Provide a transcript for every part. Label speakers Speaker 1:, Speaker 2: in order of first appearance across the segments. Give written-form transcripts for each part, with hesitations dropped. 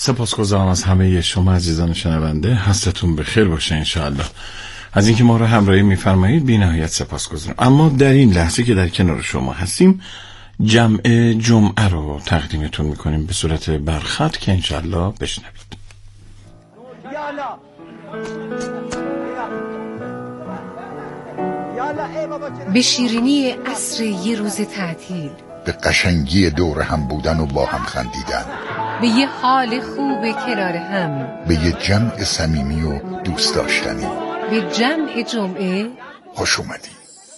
Speaker 1: سپاسگزارم از همه شما عزیزان شنونده. حستون بخیر باشه انشاءالله. از اینکه ما رو همراهی می‌فرمایید بی نهایت سپاسگزارم. اما در این لحظه که در کنار شما هستیم جمع جمعه رو تقدیمتون می‌کنیم به صورت برخط که انشاءالله بشنوید.
Speaker 2: به شیرینی عصر یه روز تعطیل،
Speaker 3: به قشنگی دور هم بودن و با هم خندیدن،
Speaker 2: به یه حال خوب کنار هم،
Speaker 3: به یه جمع صمیمی و دوست داشتنی،
Speaker 2: به جمع جمعه
Speaker 3: خوش اومدی.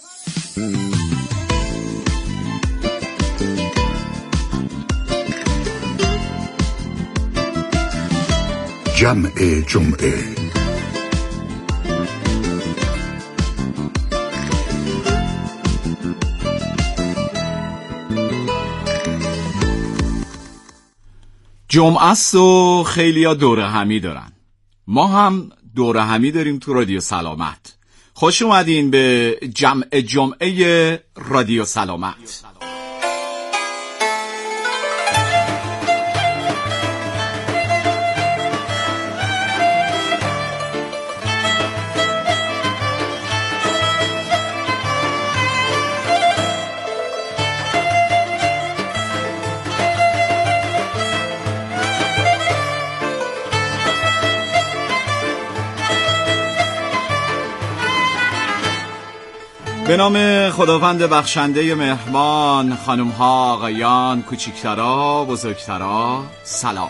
Speaker 3: جمع جمعه.
Speaker 4: جمعه است و خیلی ها دوره همی دارن. ما هم دوره همی داریم تو رادیو سلامت. خوش اومدین به جمع جمعه رادیو سلامت. به نام خداوند بخشنده مهربان، خانم ها، آقایان، کوچیکترا، بزرگترا، سلام.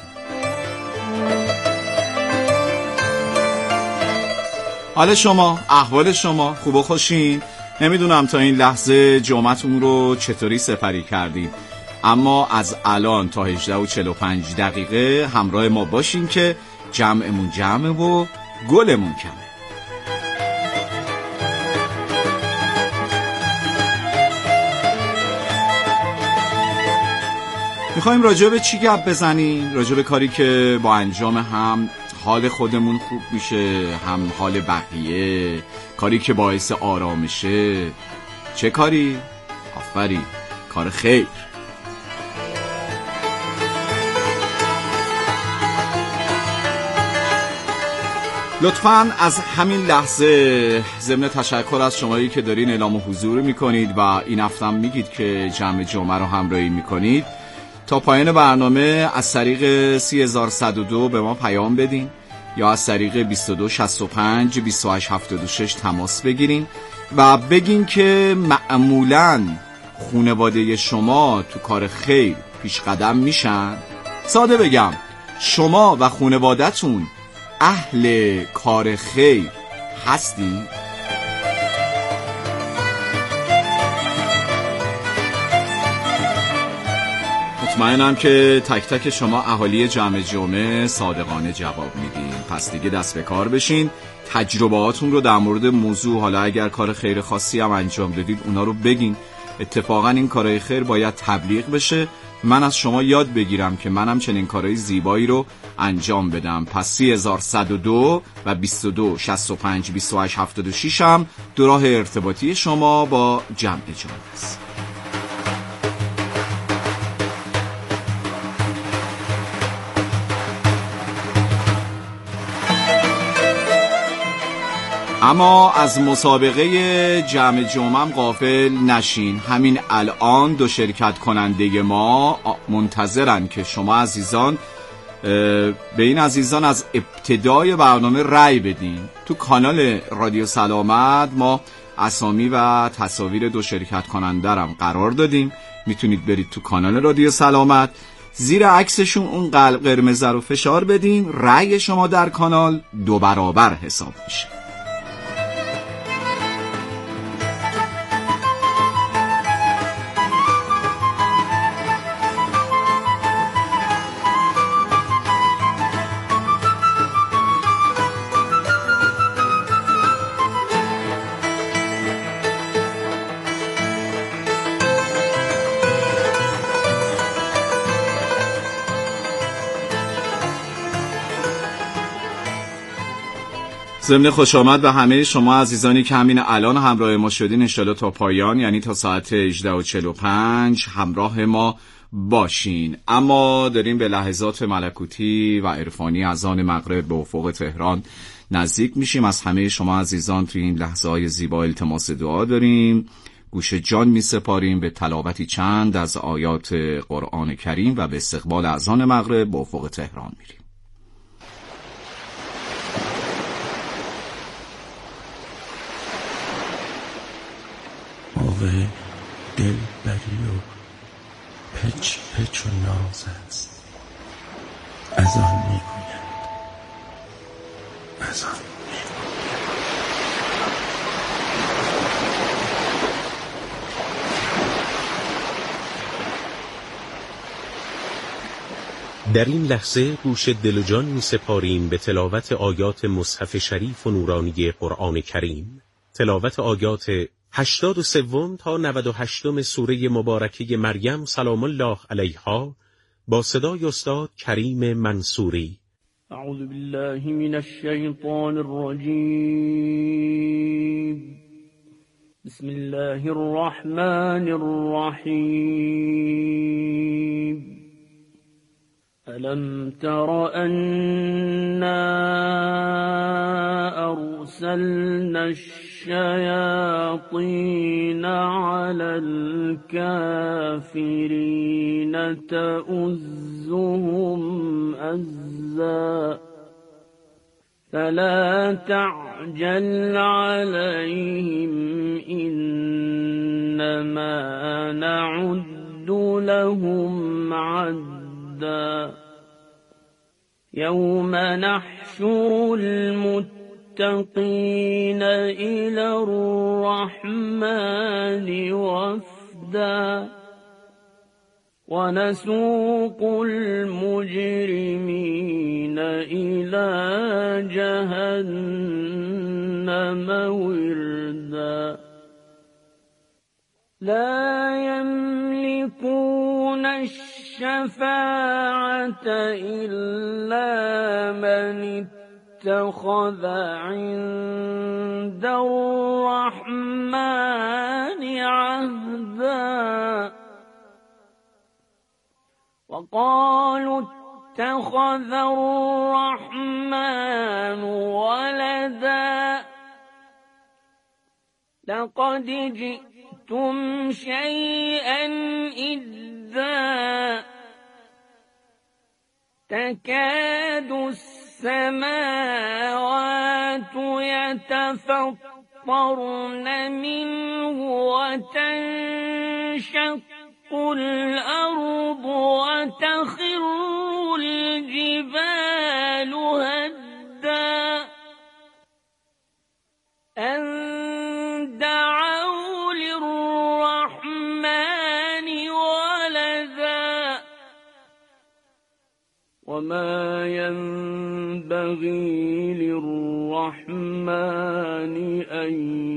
Speaker 4: حال شما، احوال شما خوب و خوشین؟ نمیدونم تا این لحظه جمعتون رو چطوری سپری کردین، اما از الان تا 18:45 دقیقه همراه ما باشین که جمعمون جمعه و گلمون کمه. میخوایم راجع به چی گپ بزنیم؟ راجع به کاری که با انجام هم حال خودمون خوب میشه، هم حال بقیه، کاری که باعث آرامشه. چه کاری؟ آفرین، کار خیر. لطفاً از همین لحظه ضمن تشکر از شمایی که دارین اعلام حضور میکنید و این هفتم میگید که جمع جمعه رو همراهی میکنید، تا پایان برنامه از طریق 30102 به ما پیام بدین یا از طریق 2265 2876 تماس بگیرین و بگین که معمولاً خانواده شما تو کار خیر پیش قدم میشن. ساده بگم، شما و خانواده‌تون اهل کار خیر هستین؟ مطمئنم که تک تک شما اهالی جمع جمعه صادقانه جواب میدین. پس دیگه دست به کار بشین، تجربهاتون رو در مورد موضوع، حالا اگر کار خیر خاصی هم انجام دادید اونا رو بگین. اتفاقا این کارهای خیر باید تبلیغ بشه، من از شما یاد بگیرم که منم چنین کارهای زیبایی رو انجام بدم. پس 30102 و 22 65 28 76 هم دو راه ارتباطی شما با جمع جمعه است. اما از مسابقه جمع جمعه غافل نشین. همین الان دو شرکت کننده ما منتظرن که شما عزیزان به این عزیزان از ابتدای برنامه رأی بدین. تو کانال رادیو سلامت ما اسامی و تصاویر دو شرکت کننده رم قرار دادیم. میتونید برید تو کانال رادیو سلامت، زیر عکسشون اون قلب قرمز رو فشار بدین، رأی شما در کانال 2 برابر حساب میشه. ضمن خوش آمد به همه شما عزیزانی که همین الان همراه ما شدین، انشالله تا پایان، یعنی تا ساعت 18:45 همراه ما باشین. اما داریم به لحظات ملکوتی و عرفانی اذان مغرب به افق تهران نزدیک میشیم. از همه شما عزیزان توی این لحظه های زیبا التماس دعا داریم. گوش جان می سپاریم به تلاوتی چند از آیات قرآن کریم و به استقبال اذان مغرب به افق تهران میریم.
Speaker 5: موقع دلبری و پچ پچ و ناز است. اذان میگوید، اذان میگوید.
Speaker 6: در این لحظه گوش دل و جان می سپاریم به تلاوت آیات مصحف شریف و نورانی قرآن کریم. تلاوت آیات 83 تا 98 سوره مبارکه مریم سلام الله علیها با صدای استاد کریم منصوری.
Speaker 7: اعوذ بالله من الشیطان الرجیم. بسم الله الرحمن الرحیم. ألم تر أنا أرسلنا الشياطين على الكافرين تؤزهم أزا فلا تعجل عليهم إنما نعد لهم عدا يوم نحشر المتقين إلى الرحمن وفدا ونسوق المجرمين إلى جهنم وردا لا يملكون الشفاعة إلا من اتخذ عند الرحمن عهدا وقالوا اتخذ الرحمن ولدا لقد جئتم شيئا إدا تكاد السماوات يتفطرن منه وتنشق الأرض وتخر الجبال هدا أن دعوا للرحمن ولدا وما ينبغي للرحمن أن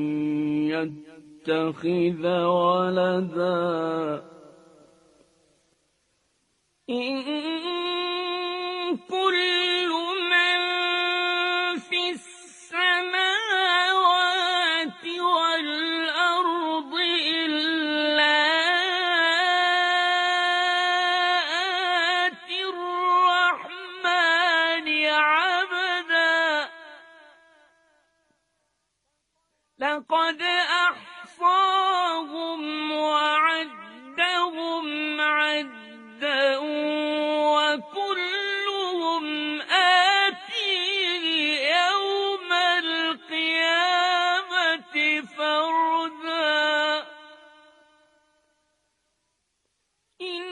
Speaker 7: يتخذ ولدا إن كل من في السماوات والأرض إلا آتي الرحمن عبدا لقد أحصاهم وعدهم عدا وكلهم آتيه يوم القيامة فردا إن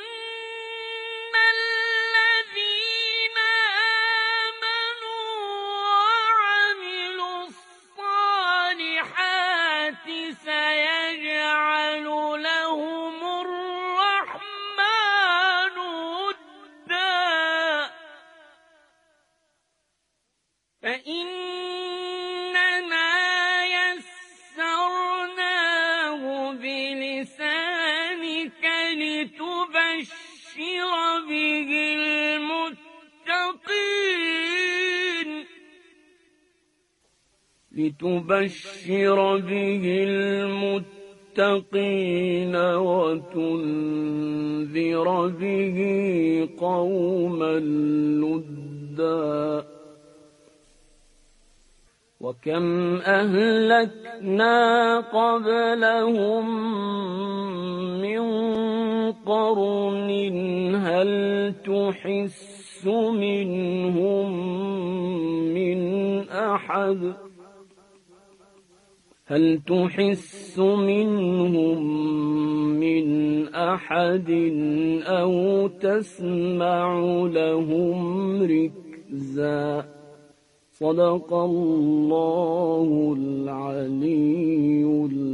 Speaker 7: الذين آمنوا وعملوا الصالحات سيجعل لهم الرحمن ودا فإننا يسرناه بلسانك لتبشر به المتقين وتنذر لتنذر به قوما لدا وكم أهلكنا قبلهم من قرن هل تحس منهم من أحد أو تسمع لهم ركزا صدق الله العلی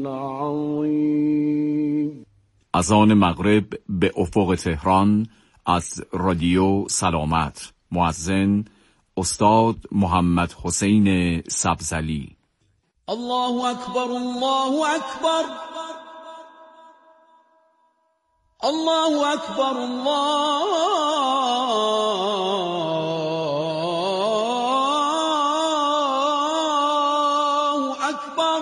Speaker 7: العظیم.
Speaker 4: اذان مغرب به افق تهران از رادیو سلامت. مؤذن استاد محمد حسین سبزلی.
Speaker 8: الله اکبر الله اکبر الله اکبر الله اکبر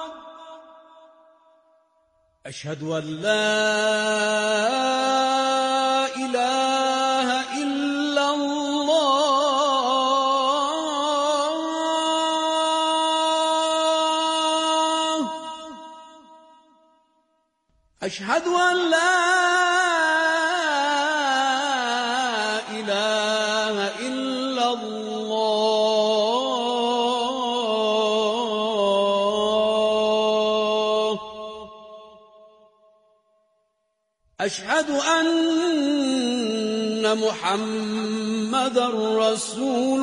Speaker 8: اشهد ان لا اله الا الله اشهد ان لا اله الا الله اشهد ان محمد رسول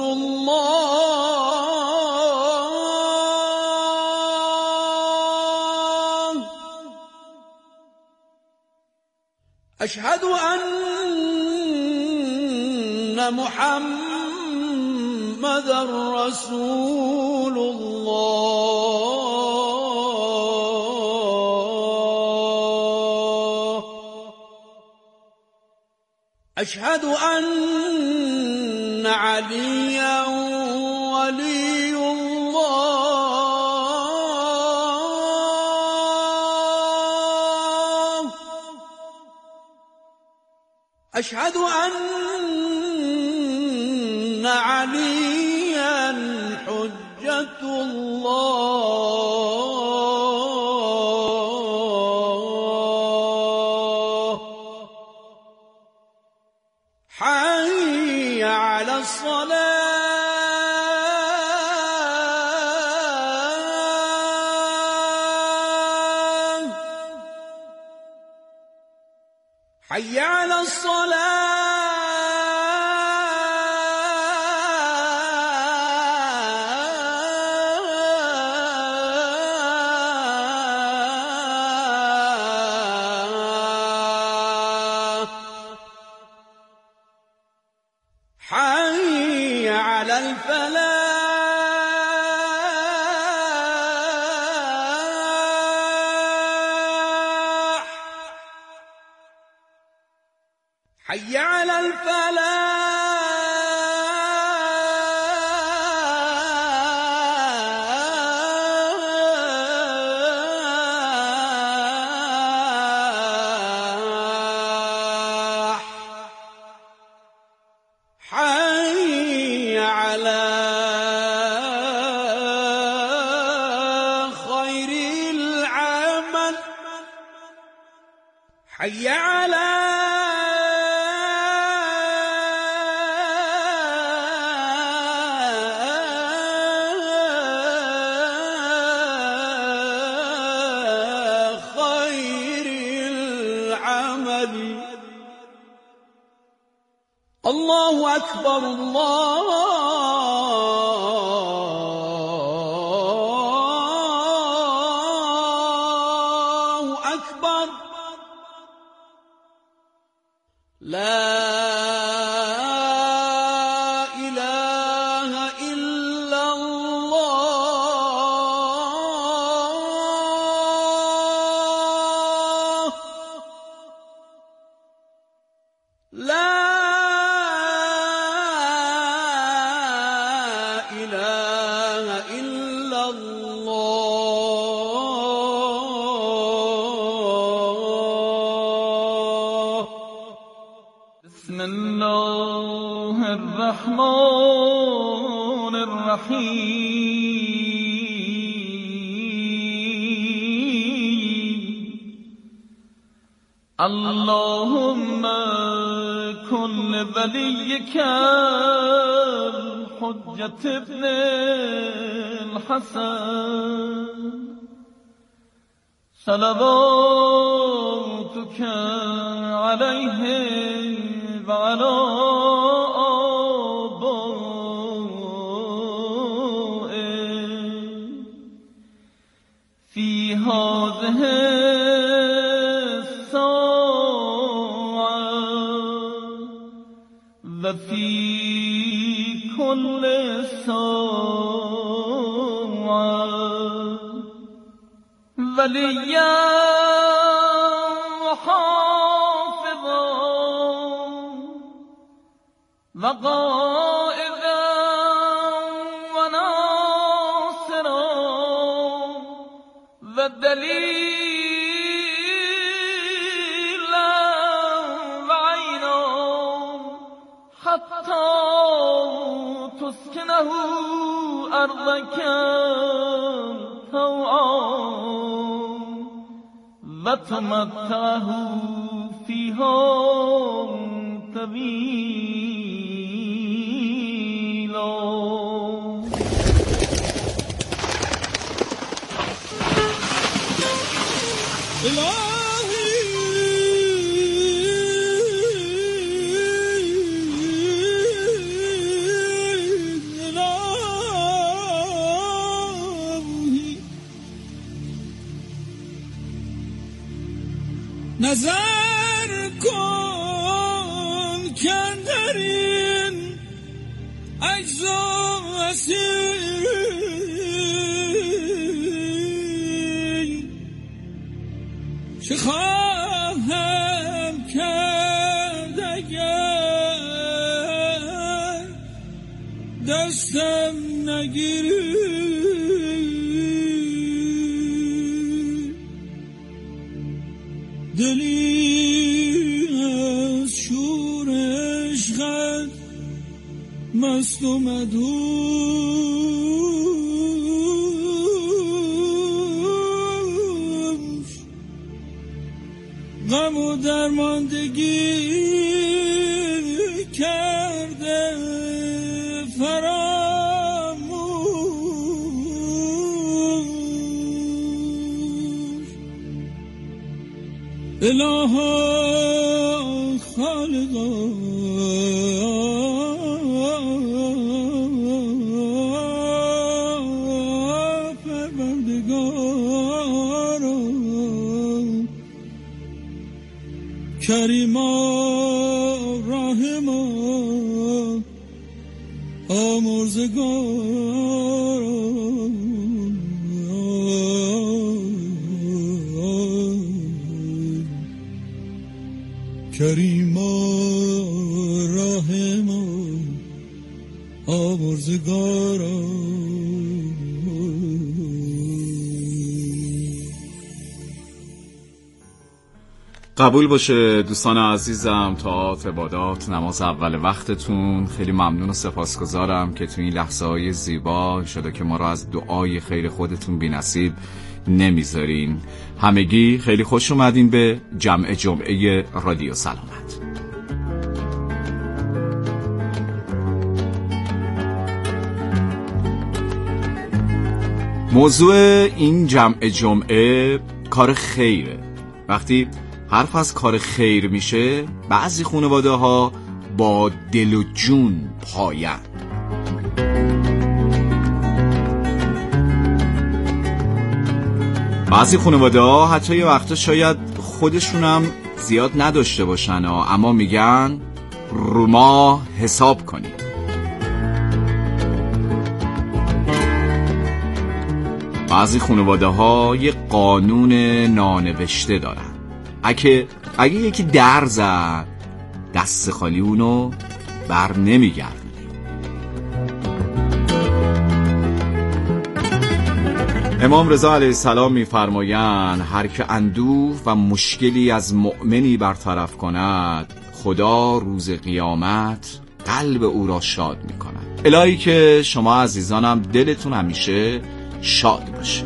Speaker 8: الله اشهد ان محمد رسول الله اشهد ان عليا ولي الله اشهد ان عليا حجة الله حي على الصلاة حي على الصلاة حي على الفلاح حي على الفلاح حي على خير العمل حي على خير العمل. الله أكبر الله أكبر لا إله إلا الله لا إله إلا الله
Speaker 9: بسم الله الرحمن الرحیم اللهم کن ولیک الحجة ابن الحسن صلواتك عليه وعلى آبائه في هذه الساعة وفي كل ساعة وليا وحافظا وقائدا وناصرا ودليلا وعينا حتى تسكنه أرضك طوعا وتمتعه فيها طويلا.
Speaker 10: نظر کن که در این اجزا اسیر چه خواهم کرد اگر دستم نگیری دلی از شور عشقت مست و مدهوش غم و درماندگی کرده الها خالقا پروردگارا کریما راهما آمرزگارا کریما راهما آمرزگارا.
Speaker 4: قبول باشه دوستان عزیزم، طاعات عبادات نماز اول وقتتون. خیلی ممنون و سپاسگزارم که تو این لحظه های زیبا شده که ما رو از دعای خیر خودتون بی نصیب نمیذارین. همگی خیلی خوش اومدین به جمعه رادیو سلامت. موضوع این جمعه کار خیره. وقتی حرف از کار خیر میشه بعضی خانواده ها با دل و جون پاین. بعضی خانواده ها حتی یه وقتا شاید خودشونم زیاد نداشته باشن اما میگن رو ما حساب کنیم. بعضی خانواده ها یه قانون نانوشته دارن. اگه یکی در زد دست خالی اونو بر نمیگردونیم. امام رضا علیه السلام میفرمایند هر که اندوه و مشکلی از مؤمنی برطرف کند خدا روز قیامت قلب او را شاد می کند. الهی که شما عزیزانم دلتون همیشه شاد باشه.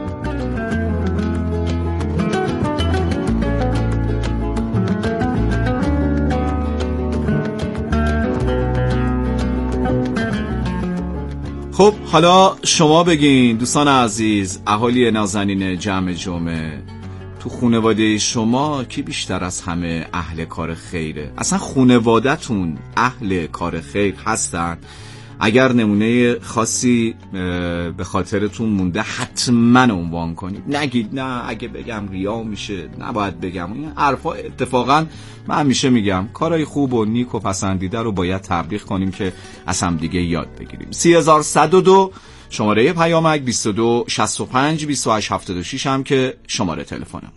Speaker 4: خب حالا شما بگین دوستان عزیز، اهالی نازنین جمع جمعه، تو خانواده شما کی بیشتر از همه اهل کار خیره؟ اصلا خانواده‌تون اهل کار خیر هستن؟ اگر نمونه خاصی به خاطرتون مونده حتما عنوان کنید. نگید نه اگه بگم ریا میشه، نباید بگم. این حرفا اتفاقا من همیشه میگم کارهای خوب و نیک و پسندیده رو باید تبلیغ کنیم که از هم دیگه یاد بگیریم. 3102 شماره پیامک، 22 65 28 76 هم که شماره تلفنمونه.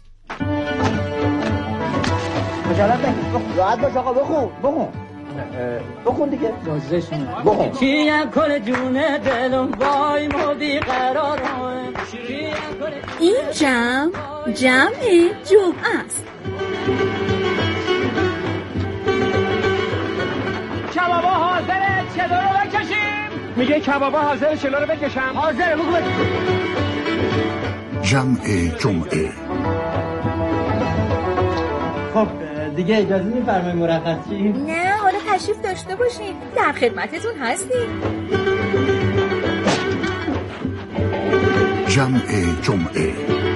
Speaker 11: راحت باش آقا، بخون دیگه. بخون.
Speaker 7: کیم کل جون دلم وای مودی قرار.
Speaker 12: این جمع جمعه است.
Speaker 13: کبابا حاضره، چلو رو بکشیم. میگه کبابا حاضره، چلو رو بکشم. حاضره، بگو
Speaker 3: جمع جمعه.
Speaker 11: خب دیگه اجازه می‌فرمایید مرخص شیم؟
Speaker 12: نه حالا تشریف داشته باشین، در خدمتتون هستیم.
Speaker 3: جمع جمعه.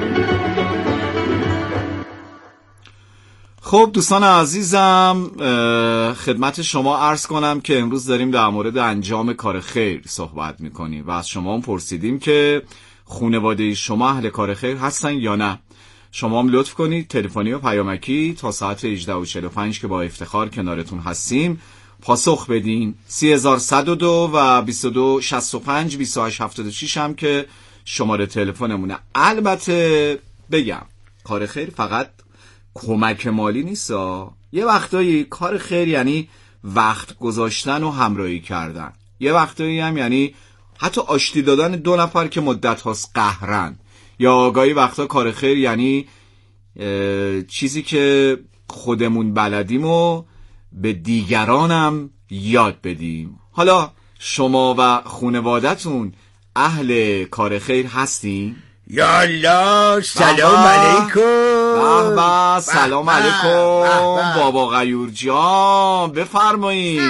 Speaker 4: خب دوستان عزیزم، خدمت شما عرض کنم که امروز داریم در مورد انجام کار خیر صحبت میکنیم و از شما هم پرسیدیم که خانواده شما اهل کار خیر هستن یا نه. شما هم لطف کنید تلفنی و پیامکی تا ساعت 18:45 که با افتخار کنارتون هستیم پاسخ بدین. 3102 و 22 65 28 76 هم که شماره تلفنمونه. البته بگم کار خیر فقط کمک مالی نیست. یه وقتایی کار خیر یعنی وقت گذاشتن و همراهی کردن. یه وقتایی هم یعنی حتی آشتی دادن دو نفر که مدت هاست قهرن. یا آگاهی وقتا کار خیر یعنی چیزی که خودمون بلدیم و به دیگرانم یاد بدیم. حالا شما و خانواده‌تون اهل کار خیر هستین؟
Speaker 14: یا الله، سلام علیکم.
Speaker 4: بابا سلام علیکم بابا غیور جان، بفرمایید.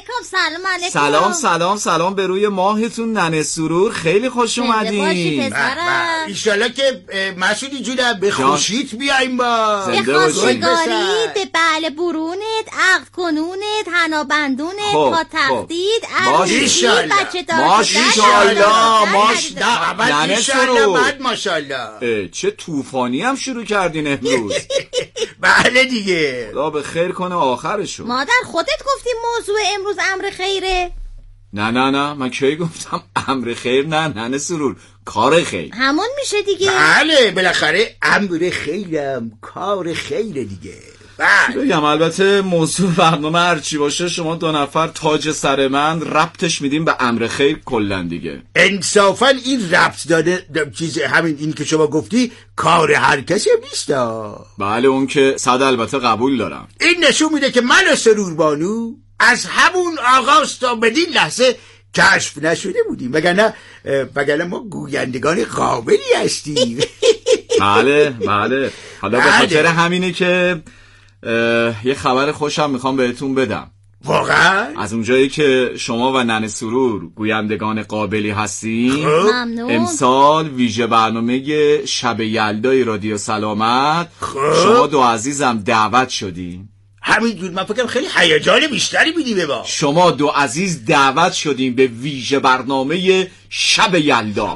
Speaker 4: سلام به روی ماهتون ننه سرور، خیلی خوش اومدین.
Speaker 14: ایشالله که مسعودی جونم به خوشیت بیایم با
Speaker 15: به خواستگاریت، به بله برونت، عقد کنونت، حنابندونت، پا تقدید، عروسی، بچه
Speaker 4: ماشاءالله. ننه سرور
Speaker 14: ماشاءالله.
Speaker 4: چه طوفانی هم شروع کردین امروز.
Speaker 14: بله دیگه،
Speaker 4: خدا به خیر کنه آخرشو.
Speaker 15: مادر خودت گفتی موضوع امروز امر خیره.
Speaker 4: نه من کی گفتم امر خیر؟ نه سرور، کار خیر
Speaker 15: همون میشه دیگه.
Speaker 14: بله بالاخره امر خیرم کار خیره دیگه.
Speaker 4: بگم البته موضوع برنامه هرچی باشه شما دو نفر تاج سر من ربطش میدیم به امر خیر کلن دیگه.
Speaker 14: انصافا این ربط داده چیز همین این که شما گفتی کار هر کسی نیست.
Speaker 4: بله اون که صد البته قبول دارم.
Speaker 14: این نشون میده که من و سرور بانو از همون آغاز تا بدین لحظه کشف نشده بودیم، وگرنه ما گویندگان قابلی هستیم.
Speaker 4: بله حالا به خاطر همینه که یه خبر خوشم میخوام بهتون بدم.
Speaker 14: واقعا؟
Speaker 4: از اونجایی که شما و ننه سرور گویندگان قابلی هستین، امسال ویژه برنامه شب یلدای رادیو سلامت شما دو عزیزم دعوت شدین.
Speaker 14: همینجور من فکرم خیلی هیجان بیشتری میدیم. با
Speaker 4: شما دو عزیز دعوت شدین به ویژه برنامه شب یلدا.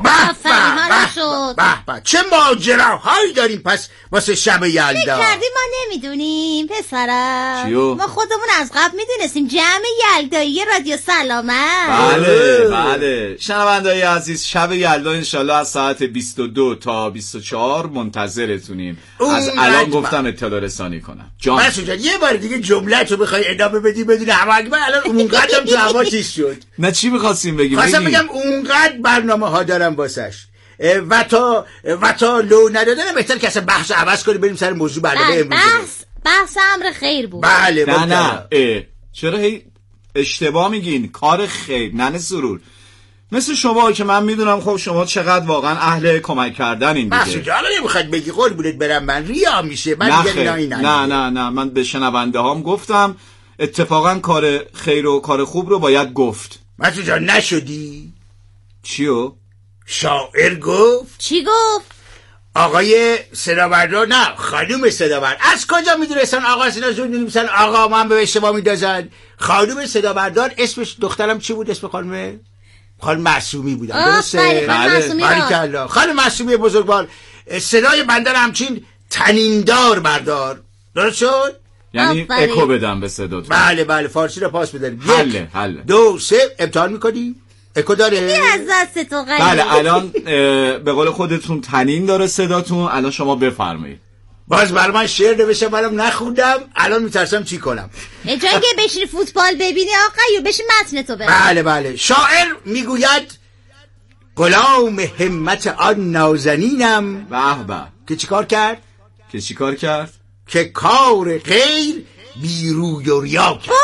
Speaker 14: به چه ماجراهایی داریم پس واسه شب یلدا.
Speaker 15: فکر کردی ما نمیدونیم پسرم؟
Speaker 4: چیو؟
Speaker 15: ما خودمون از قبل میدونستیم جمع یلدایی رادیو سلامت.
Speaker 4: بله شنونده‌های عزیز، شب یلدا انشالله از ساعت 22 تا 24 منتظرتونیم. از الان گفتم اطلاع رسانی کنم.
Speaker 14: جان یه بار دیگه جمله تو بخوای ادامه بدی بدون همه من الان اونقدرم تو هوا چیز شد.
Speaker 4: نه چی می‌خواستیم بگیم؟
Speaker 14: خواستم بگم اونقدر برنامه ها دارم واسش و تا لو ندادن بهتر که اصلا بحث عوض کنیم بریم سر موضوع برنامه امروز.
Speaker 15: بحث امر خیر بود.
Speaker 14: بله
Speaker 4: نه چرا هی اشتباه میگین؟ کار خیر ننه سرور، مثل شما که من میدونم خب شما چقدر واقعا اهل کمک کردن این دیگه.
Speaker 14: بس حالا نمیخواد بگی قربونت برم من ریا میشه.
Speaker 4: نه من به شنونده هام گفتم اتفاقا کار خیر و کار خوب رو باید گفت.
Speaker 14: مسعود جان نشدی؟
Speaker 4: چیو؟
Speaker 14: شاعر گفت.
Speaker 15: چی گفت؟
Speaker 14: آقای صدابردار، نه خانوم صدابردار. از کجا میدونستن آقا سینا زود میدونستن آقا من به اشتباه میدازن؟ خانوم صدابردار اسمش دخترم چی بود؟ اسم خانم معصومی بودن، درسته؟
Speaker 15: بله.
Speaker 14: خانم معصومی بزرگوار. صدای بنده همچین تنیندار بردار، درست شد؟
Speaker 4: یعنی اکو بدم به صداتون.
Speaker 14: بله فارسی رو پاس بدن.
Speaker 4: حله
Speaker 14: 2 3 امتحان میکنی؟ اکو داره؟
Speaker 15: بی از دست تو غریب.
Speaker 4: بله الان به قول خودتون تنین داره صداتون. الان شما بفرمایید.
Speaker 14: باز بر من شعر نوشتم منم نخوندم، الان میترسم چی کنم.
Speaker 15: جایی که بشینی فوتبال ببینی آقایو بشین متن تو
Speaker 14: ببین. بله شاعر میگوید غلام همت آن نازنینم.
Speaker 4: به
Speaker 14: که چیکار کرد؟ که کار غیر بی روی و ریا کرد.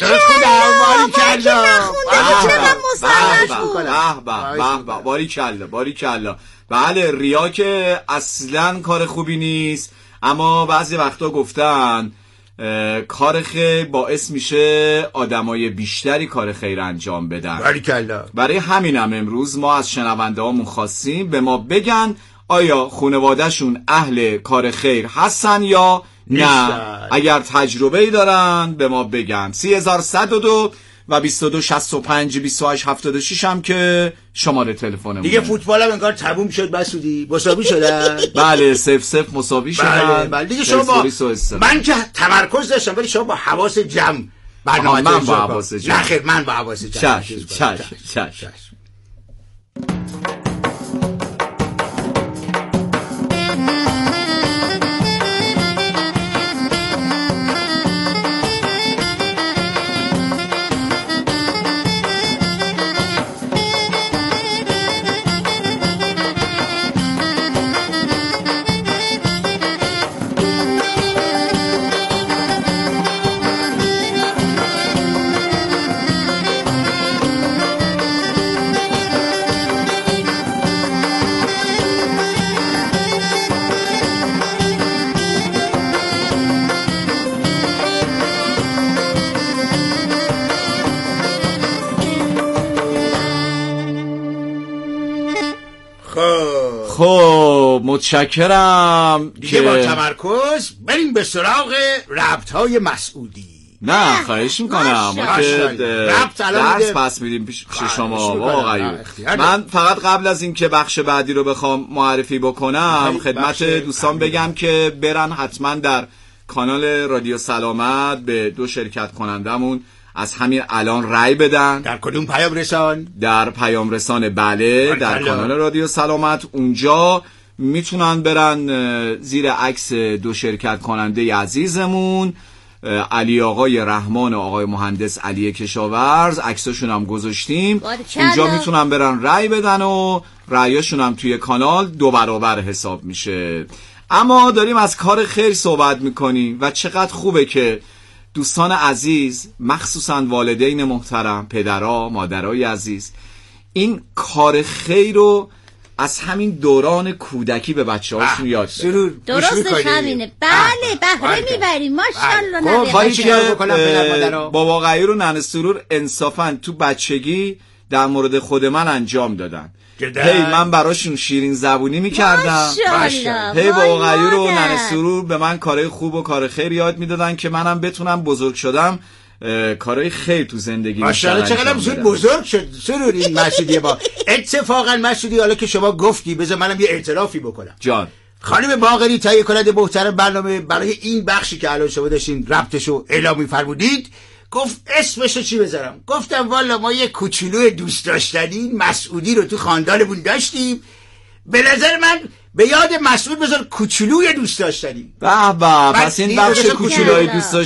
Speaker 4: باریکلا. بله ریا که اصلا کار خوبی نیست، اما بعضی وقتا گفتن کار خیر باعث میشه آدمای بیشتری کار خیر انجام بدن.
Speaker 14: باریکلا.
Speaker 4: برای همینم امروز ما از شنونده هامون خواستیم به ما بگن آیا خانواده‌شون اهل کار خیر هستن یا نه. اگر تجربه‌ای دارن به ما بگن. 3102 و 22 65 28 76 هم که شماره تلفنمونه.
Speaker 14: دیگه فوتبال هم انگار تموم شد مسعودی، مساوی شدن.
Speaker 4: بله 0-0 مساوی شدن.
Speaker 14: بله دیگه شما من که تمرکز داشتم ولی شما با حواس جمع برنامه
Speaker 4: من با حواس جمع.
Speaker 14: نه خیر من با حواس جمع.
Speaker 4: چش. خب متشکرم
Speaker 14: دیگه با تمرکز بریم به سراغ ربط‌های مسعودی.
Speaker 4: نه خواهش میکنم ما که درس پس میدیم پیش شما آقایون. من فقط قبل از این که بخش بعدی رو بخوام معرفی بکنم خدمت دوستان بگم که برن حتما در کانال رادیو سلامت به 2 شرکت کنندمون از همین الان رای بدن.
Speaker 14: در کدوم پیام رسان؟
Speaker 4: در پیام رسان بله در کانال رادیو سلامت. اونجا میتونن برن زیر عکس 2 شرکت کننده عزیزمون علی آقای رحمان و آقای مهندس علی کشاورز، عکساشون هم گذاشتیم اونجا، میتونن برن رای بدن و رایاشون هم توی کانال 2 برابر حساب میشه. اما داریم از کار خیر صحبت میکنیم و چقدر خوبه که دوستان عزیز مخصوصا والدین محترم، پدرها، مادرای عزیز این کار خیر رو از همین دوران کودکی به بچه‌هاشون یاد بدن.
Speaker 15: درستش همینه. بله بهره میبریم ماشاءالله.
Speaker 4: کاری که بابا غیر و ننه سرور انصافا تو بچگی در مورد خود من انجام دادن. هی من براشون شیرین زبونی میکردم، هی بابا غیر و ننه سرور به من کارهای خوب و کار خیر یاد میدادن که منم بتونم بزرگ شدم کارهای خیر تو زندگی
Speaker 14: ماشاءالله. چقدرم زود بزرگ شد سرور این مسعودی. با اتفاقا مسعودی حالا که شما گفتی بذار منم یه اعترافی بکنم.
Speaker 4: جان
Speaker 14: خانم باقری تهیه کننده محترم برنامه برای این بخشی که الان شما داشتین ربطشو اعلام می‌فرمودید گفت اسمشو چی بذارم؟ گفتم والا ما یه کوچولو دوست داشتنی مسعودی رو تو خاندانمون داشتیم، به نظر من به یاد مسعود بذار کوچولوی دوست داشتنی.
Speaker 4: به به، پس این بخش کوچولوی دوست